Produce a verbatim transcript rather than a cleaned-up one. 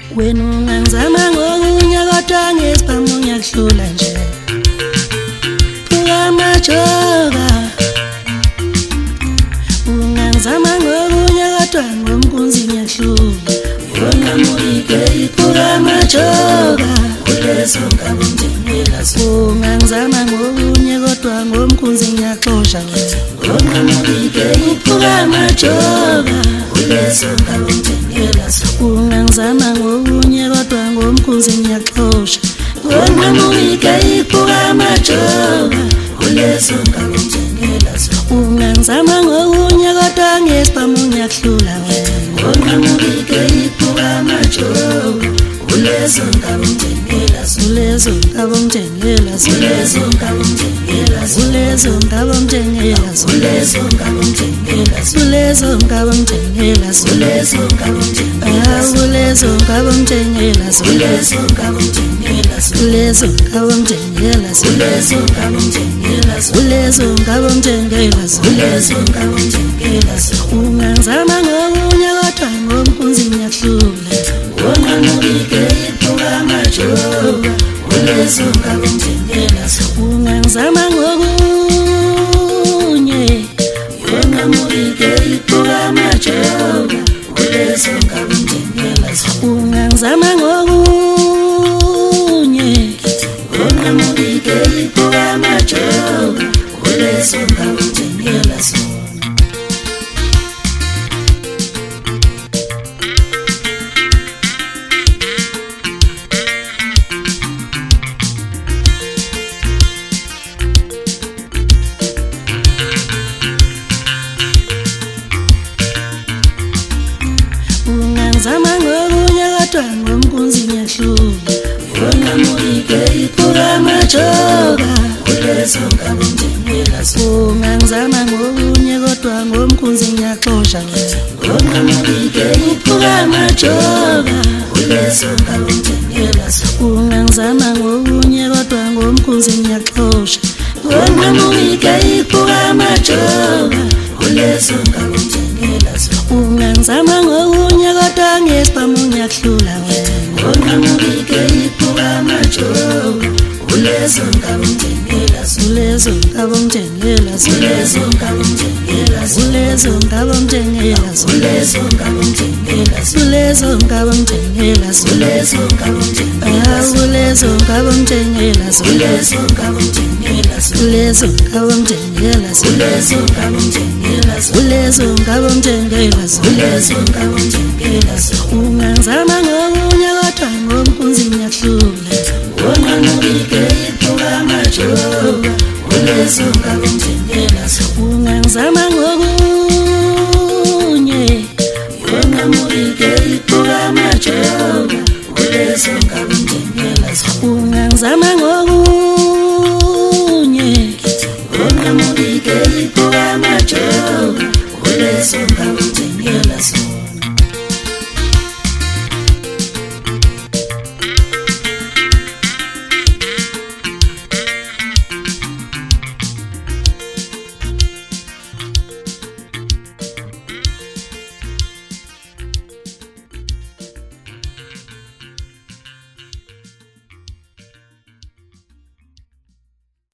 wena ungangizama ngokunye kodwa ngesibhamu ngiyakuhlula nje ungamajoka ungangizama ngokunye kodwa ngomkunzi ngiyakuhlula yona muyike ungamajoka ulezo ngabundengela ungangizama ngokunye kodwa ngomkunzi ngiyaxosha yona muyike ungamajoka ulezo ngabundengela ungangizama ngokunye kodwa ngomkunzi ngiyaxosha wena muyike ungamajoka ulezo ngabundengela ungangizama ngokunye kodwa ngesibhamu ngiyakuhlula wena muyike ungamajoka ulezo ngabundengela ulezo ngabundengela ulezo ngabundengela ulezo ngabundengela ulezo ngabundengela ulezo ngabundengela ulezo ngabundengela ulezo ngabundengela ulezo ngabundengela ulezo ngabundengela ulezo ngabundengela ulezo ngabundengela ulezo ngabundengela ungangizama ngokunye kodwa ngomkunzi ngiyakuhlula wona muyike ungamajoka ulezo ngabundengela ungangizama ngokunye wona muyike ungamajoka ulezo ngabundengela ungangizama ngokunye wona muyike ungamajoka ulezo ngabundengela ungangizama ngokunye kodwa ngomkunzi ngiyakuhlula yona muyike ungamajoka ulezo ngabundengela ungangizama ngokunye kodwa ngomkunzi ngiyaxosha yona muyike ungamajoka ulezo ngabundengela ungangizama ngokunye kodwa ngomkunzi ngiyaxosha yona muyike ungamajoka ulezo ngabundengela ungangizama ngokunye kodwa ngesibhamu ngiyakuhlula wena muyike ungamajoka ulezo ngabundengela ulezo ngabundengela ulezo ngabundengela ulezo ngabundengela ulezo ngabundengela ulezo ngabundengela ulezo ngabundengela ulezo ngabundengela ulezo ngabundengela ulezo ngabundengela ulezo ngabundengela ulezo ngabundengela ulezo ngabundengela ungangizama ngokunye kodwa ngomkunzi ngiyakuhlula wona muyike ungamajoka ulezo ngabundengela ungangizama